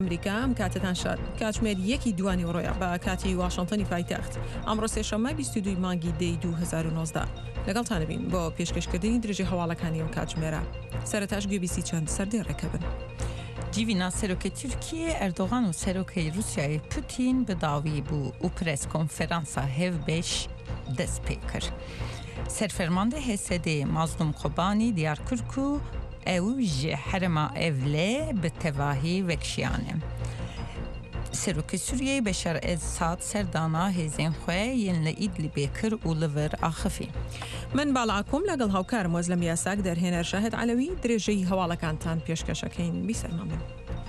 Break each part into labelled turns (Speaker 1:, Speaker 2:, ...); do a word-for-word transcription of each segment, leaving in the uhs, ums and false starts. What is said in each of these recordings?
Speaker 1: ئەمریکا ئەم کاتتان شاد کاتژمێر یەکی دوانی ڕۆیە بە کاتی واشنتنی پایتەخت ئەمڕۆ سێشەممە بیست و دوو مانگی دەی دوو هەزار و نۆزدە لەگەڵتانە بین بۆ پێشکەشکردنی درێژی هەواڵەکانی ئەم کاتژمێرە سەرەتاش گوێبیسی چەند سەردەی ڕێکەبن.
Speaker 2: Civina serokê Tirkiye Erdogan û serokê Rusyayê Putin bi dawî bû û pres konferansa hev beş dest pê kir. Serfermanda H S D Mazlum Kobani diyar kir ku ew ji herêma Evlê bi tevahî vekşiyane. Serokê Sûriyeyê Beşar Esad serdana hêzên xwe yên li Îdlibê kir û li vir axivî.
Speaker 1: من باڵاکۆم لەگەڵ هاوکارم وەزلەم یاساک دەرهێنەر شاهد عەلەوی درێژەی هەواڵەکانتان پێشکەشەکەین بیسەرمامن.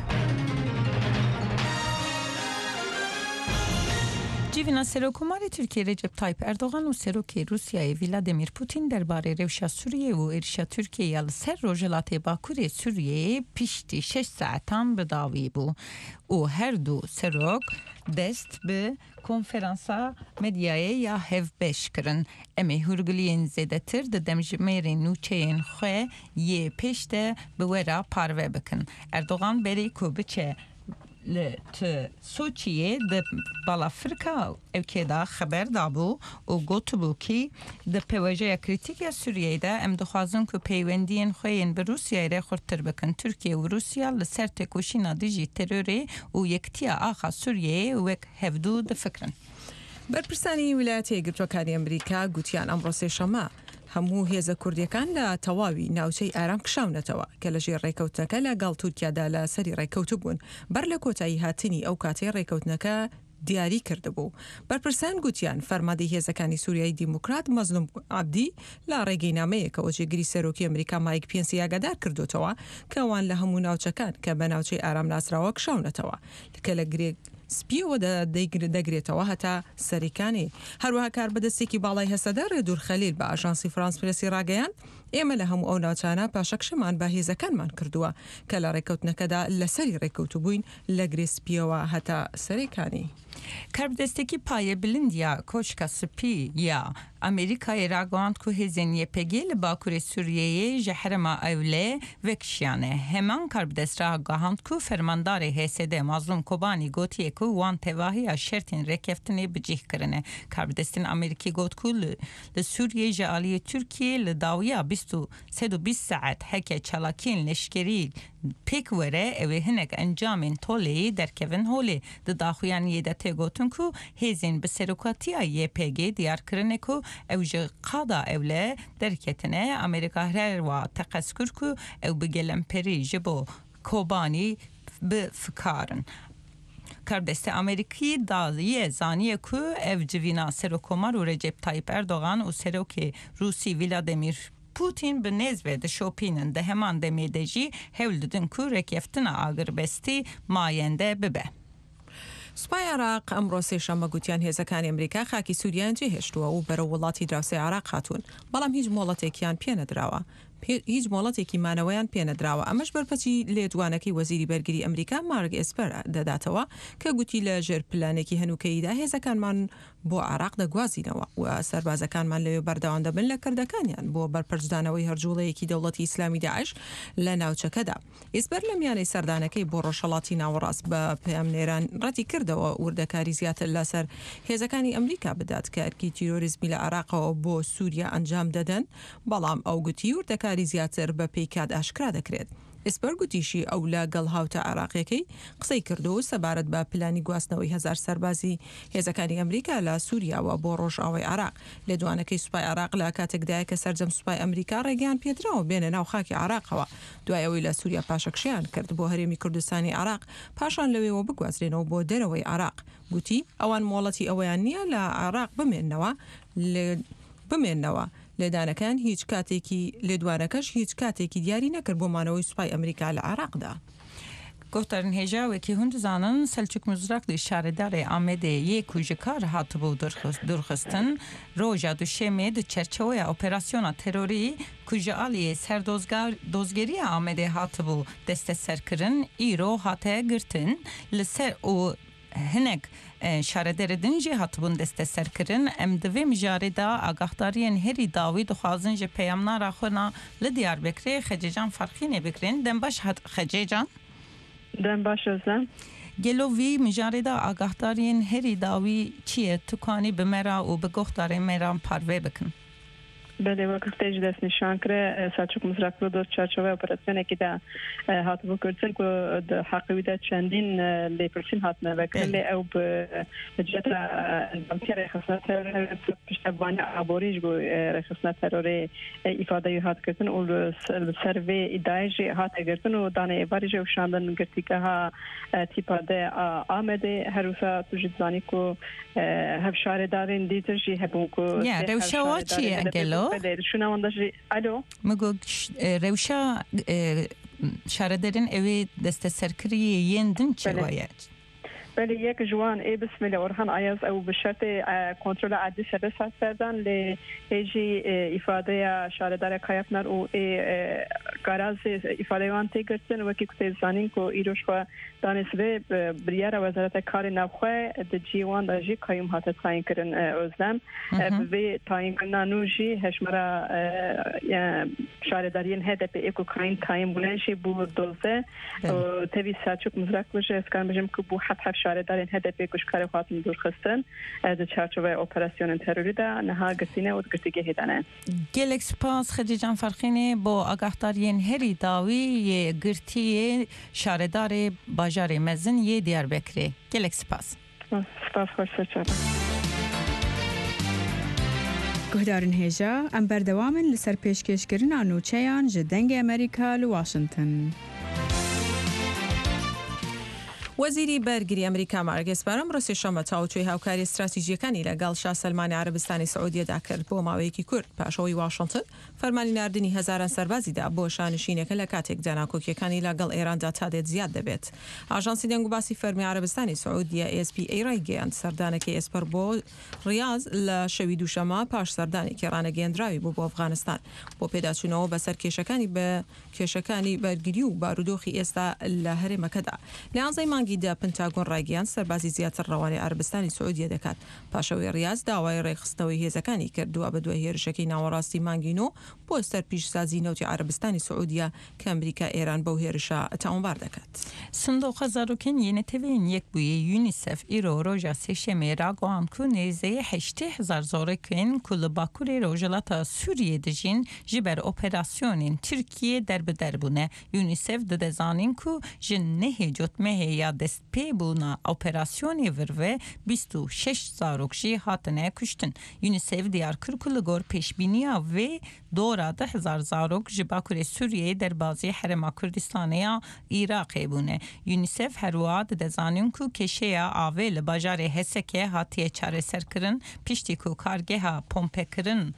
Speaker 2: Civina Serokkomarê Tirkiye Recep Tayyip Erdogan û serokê Rusyayê Vladimir Putin derbarê rewşa Sûriyê û êrişa Tirkiye li ser rojhilatê Bakurê Sûriyeyê piştî şeş saetan bi dawî bû û her du serok dest bi konferansa medyayê ya hev beş kirin. Em ê hûrgiliyên zêdetir di demjimêrên nûçeyên xwe yê pêş de bi wera parve bikin. Erdogan berê ku biçe li Soçiyê di balafirka evkê de xeber dabû û gotibû ki di pêwajeya krîtîk ya Sûriyeyê de em dixwazin ku peywendiyên xwe yên bi Rusyayê re xurttir bikin. Tirkiye û Rusya li ser têkoşîna dijî terorê û yektiya axa Sûriyeyê wek hevdû difikirin.
Speaker 1: بەرپرسانی ویلایەتە یەکگرتووەکانی ئەمریکا گوتیان ئەمڕۆ سێشەممە هەموو هێزە کوردیەکان لە تەواوی ناوچەی ئارام کشاونەتەوە کە لە ژێر ڕێکەوتنەکە لەگەڵ تورکیادا لە سەری ڕێکەوتو بوون بەر لە کۆتایی هاتنی ئەو کاتەی ڕێکەوتنەکە دیاری کردبوو. بەرپرسان گوتیان فەرماندەی هێزەکانی سووریایی دیموکرات مەزلوم عەبدی لە ڕێگەی نامەیەکەوە جێگیری سەرۆکی ئەمریکا مایک پێنسی ئاگادار کردوتەوە کە ئەوان لە هەموو ناوچەکان کە بە ناوچەی ئارام ناسراوە کشاونەتەوە کە لە گرێک سپیەوە دەگرێتەوە هەتا سەریکانی. هەروەها کار بەدەستێکی باڵای هەسەدا ڕێدوور خەلیل بە ئاژانسی فرانس پرسی ڕاگەیان ئێمە لە هەموو ئەو ناوچانە پاشەکشەمان بە هێزەکانمان کردووە کە لە ڕێکەوتنەکەدا لەسەری ڕێکەوتو بووین لە گرێ سپیەوە هەتا سەریکانی.
Speaker 2: Karbidesteki payê bilind ya koçka spî ya Amerîkayê ragihand ku hêzên Y P G li Bakurê Sûriyeyê ji herêma Evlê vekşiyane. Heman karbidest ragihand ku fermandarê H S D Mazlum Kobani gotiye ku wan tevahiya şertên rêkeftinê bicih kirine. Karbidestên Amerîkî got ku li Sûriyê ji aliyê Tirkiye li dawiya bîst û sed û bîst saet heke çalakiyên leşkerî pêk were ew ê hinek encamên toleyê derkevin holê. Di daxuyaniyê de têgotin ku hêzên bi serokatiya Y P G diyar kirine ku ew ji qada Evlê derketine. Amerîka herwa teqez kir ku ew bi gelemperî ji bo Kobani bifikarin. Karbidestê Amerîkî daye zaniye ku ev civîna Serokkomar û Recep Tayyip Erdogan û serokê Rusî Vladimir Putin bi nêz ve dişopînin di heman demê de jî hewl didin ku rêkeftina agirbestî mayende bibe.
Speaker 1: سوپای عراق ئەمڕۆ سێشەممە گوتیان هێزەکانی ئەمریکا خاکی سووریان جێهێشتووە و بەرەو وڵاتی دراوسێ عراق هاتوون بەڵام هیچ مۆڵەتێکیان پێنەدراوە. هیچ مۆڵەتێکی مانەوەیان پێنەدراوە. ئەمەش بەرپەچی لێدوانەکەی وەزیری بەرگری ئەمریکا مارک ئێسپەر دەداتەوە کە گوتی لە ژێر پلانێکی هەنووکەیدا هێزەکانمان بۆ عراق دەگوازینەوە و سەربازەکانمان لەوێ بەردەوام دەبن لە کردەکانیان بۆ بەرپەرجدانەوەی هەرجوڵەیەکی دەوڵەتی ئیسلامی داعش لە ناوچەکەدا. ئێسپەر لە میانەی سەردانەکەی بۆ ڕۆژهەڵاتی ناوەڕاست بە پەیامنێران ڕەتی کردەوە وردەکاری زیاتر لەسەر هێزەکانی ئەمریکا بدات کە ئەرکی تیرۆریزمی لە عراقەوە بۆ سووریا ئەنجام دەدەن بەڵام ئەو گوتی وردەکاری زیاتر بە پێیکات ئاشکرا دەکرێت. ئێسپەر گوتیشی ئەو لە گەڵ هاوتە عراقیەکەی قسەی کردو و سەبارەت بە پلانی گواستنەوەی هەزار سەربازی هێزەکانی ئەمریکا لە سووریاوە بۆ ڕۆژئاوای عراق. لێدوانەکەی سوپای عراق لە کاتێکدایە کە سەرجەم سوپای ئەمریکا ڕێگەیان پێدراوە بێنە ناو خاکی عراقەوە دوای ئەوەی لە سووریا پاشەکشیان کرد بۆ هەرێمی کوردستانی عراق پاشان لەوێەوە بگوازرێنەوە بۆ دەرەوەی عراق. گوتی ئەوان مۆڵەتی ئەوەیان نییە لە عراق بمێننەوە بمێننەوە. لێدانەکان هیچ کاتێکی لێدوانەکەش هیچ کاتێکی دیاری نەکرد بۆ مانەوەی سوپای ئەمریکا لە عراقدا.
Speaker 2: Gohtarên hêjawekî hûn dizanin Selçuk Mizrakli şaredarê Amedê yê ku ji kar hatibû durxistin roja duşemê di çerçeveya operasyona terorî ku ji aliyê serdozgeriya Amedê hatibû desteserkirin îro hate girtin li ser û hinek şaredarê din jî hatibûn desteserkirin. Em di vê mijarê de agaxdariyên herî dawî dixwazin ji peyamnara xwe li Diyarbekirê Xececan Farxînê bikirin. Dem baş Xececan?
Speaker 3: دم باش ازم
Speaker 2: گلوی مجارده آگاهدارین هری داوی چیه توکانی به مرا و به گفتار مرا پروه بکن
Speaker 3: بله وقتی دست نشان کرده سالچوک مزرعه دو چارچوبه اپراسیونی که دا هات بکردن که د حقیقت چندین لیپرسین هات نبکرد لی او به جهت انتظار رخصت پشتوانه عبوریش گو رخصت تروری ifade هات کردن و سروی ادعای هات کردن و دانه باریج و شاندن گرتی که ها تیپاده آمده هر روزا توجد زانی که هفشار دارین دیترجی هبون که
Speaker 2: یا روشوا چیه گلو
Speaker 3: شنوانداجی الو
Speaker 2: مگو روشا شاردرین اوی دست سرکری یندن چه باید
Speaker 3: بله یک جوان ای بسم الله اورهان عیاز او به شرط کنترل عادی سرس هستن ل هجی ifade شاردار کایفنر او گاراز ifade وان تگرتن و کی کت زانین کو ایروش خو دانسبه بریار وزارت کار نوخه د جی وان د جی کایم هات تاین کرن اوزلم و تاین نانوجی هشمرا شاردارین هدف اکو کاین تایم بولنشی بو دوزه تبی ساچوک مزرک وجه اسکان بجم کو بو حت شاردارین هدف کشکار خاطر دور خستن در چارچوبه اپراسیون تروری دا نها گسینه و گرتیگه هدانه
Speaker 2: گلکس پاس خدی جان فرخینه با آگاهدارین هری داوی گرتی شاردار باجار مزن یه دیار بکره گلکس پاس
Speaker 3: سپاس خوش سچاره
Speaker 4: گهدارن هجا ام بردوامن لسر پیشکشکرین آنوچهان جدنگ امریکا لواشنطن
Speaker 1: وەزیری بەرگری ئەمریکا مارگس بەرەم ڕۆسی شەمە تاوتوی هاوکاری استراتیژیەکانی لەگەڵ شا سەلمانی عەرەبستانی سعودیەدا کرد بۆ ماوەیەکی کورت پاشەوەی واشنطن فەرمانی ناردنی هەزاران سەربازیدا بۆ شانشینەکە لە کاتێکدا ناکۆکیەکانی لەگەڵ ئێراندا تا دێت زیاد دەبێت. ئاژانسی دەنگ و باسی فەرمی عەرەبستانی سعودیە ئێ ئێس پی ئەی ڕایگەیاند سەردانەکەی ئێسپەر بۆ ڕیاض لە شەوی دووشەمە پاش سەردانێکی ڕانەگەیەندراوی بوو بۆ ئەفغانستان بۆ پێداچوونەوە بەسەر کێشەکانی بە کێشەکانی بەرگری و بارودۆخی ئێستا لە هەرێمەکەدا. لە یانزەی مانگیدا پنتاگۆن ڕایگەیاند سەربازی زیاتر ڕەوانی عەرەبستانی سعودیە دەکات. پاشەوەی ڕیاض داوای ڕێکخستنەوەی هێزەکانی کردووە بە دوای هێرشەکەی ناوەڕاستی مانگینۆ بۆ سەرپیشسازی نەوتی عەرەبستانی سعودیە کە ئەمریکا ئێران بەو هێرشە تاوانبار دەکات.
Speaker 2: صندوق زاروکن یەنێتەوەین یەک بووە یونیسف ئیرۆ ڕۆژە سێشەمێ ڕاگەیاند کو نێزەیە هەشتێ هەزار زۆرێکên ku li Bakurê Rojhilata Sûriyê dijîn ji ber operasyonên Tirkiyê derbidêrbûne. UNICEF dide zanîn ku ji nehê cotmehê ya destpêbûna operasyonê vir ve bîst û şeş zarok jî hatine kuştin. UNICEF diyar kir ku li gor pêşbîniya vê dora deh hezar zarok ji Bakurê Sûriyê derbasî Herêma Kurdistanê ya Iraqê bûne. UNICEF herwiha dide zanîn ku kêşeya avê li bajarê Hesekê hatiye çareserkirin piştî ku kargeha pompekirin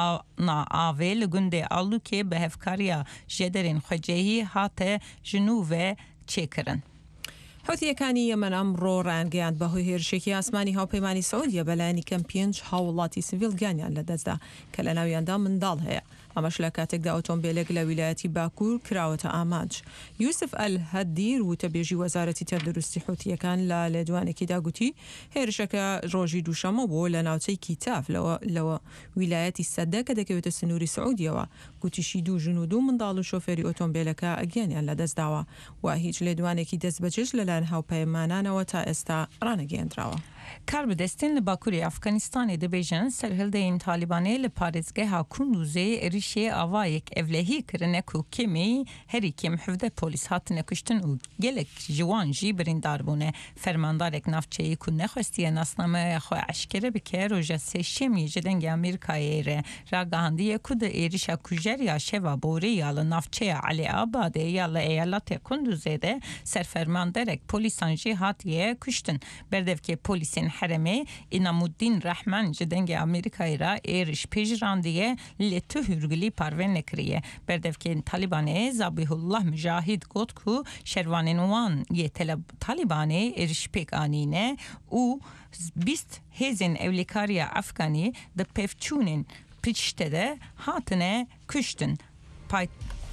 Speaker 2: na avê li gundê Alûkê bi hevkariya jêderên xwecehî hate ji nû ve çêkirin.
Speaker 1: حوتیەکانی یەمەن ئەمڕۆ ڕایانگەیاند بەهۆی هێرشێکی ئاسمانی هاوپەیمانی سعودیە بەلایەنی کەم پێنج هاوڵاتی سیڤیل گیانیان لەدەستدا کە لە ناویاندا منداڵ هەیە. ئەمەش لە کاتێکدا ئۆتۆمبیلێک لە ویلایەتی باکوور کراوەتە ئامانج. یوسف ئەل-هەدیر وتەبێژی وەزارەتی تەندروستی حوتیەکان لە لێدوانێکیدا گوتی هێرشەکە ڕۆژی دووشەمە بوو لە ناوچەی کیتاف لەوە ویلایەتی سەدە کە دەکەوێتە سنووری سعودیەوە. گوتیشی دوو ژن و دوو منداڵ و شۆفێری ئۆتۆمبیلەکە ئەگیانیان لەدەستداوە و هیچ لێدوانێکی دەست بەجێش لەلایەن هاوپەیمانانەوە تا ئێستا ڕانەگەیەندراوە.
Speaker 2: کار بدستین لباکوری افغانستان دبیجن سرهلده این طالبانه لپارزگه ها کندوزه ریشه آوایک اولهی کرنه کو کمی هری کم حفظه پولیس هات نکشتن و گلک جوان جی بریندار بونه فرماندارک نفچهی کو نخواستی ناسنامه خو عشکره بکر و جسه شمی جدنگ امریکایی ره راگاندی کود ایریشا کجریا شوا بوری یال نفچه علی آباده یال ایالت کندوزه ده سرفرماندارک پولیسان جی هاتیه کشتن بردف که پلیسین حرمه اینامودین رحمان جدنگ امریکایی را ایرش پیجراندیه لیتو هرگلی پرون نکریه بردف که طالبانه زبیح الله مجاهد گوت کو شروانوان یه طالبانه ایرش پیک آنینه و بیست هزین اولیکاریا افغانی ده پفچونین پیچته ده هاتنه کشتن.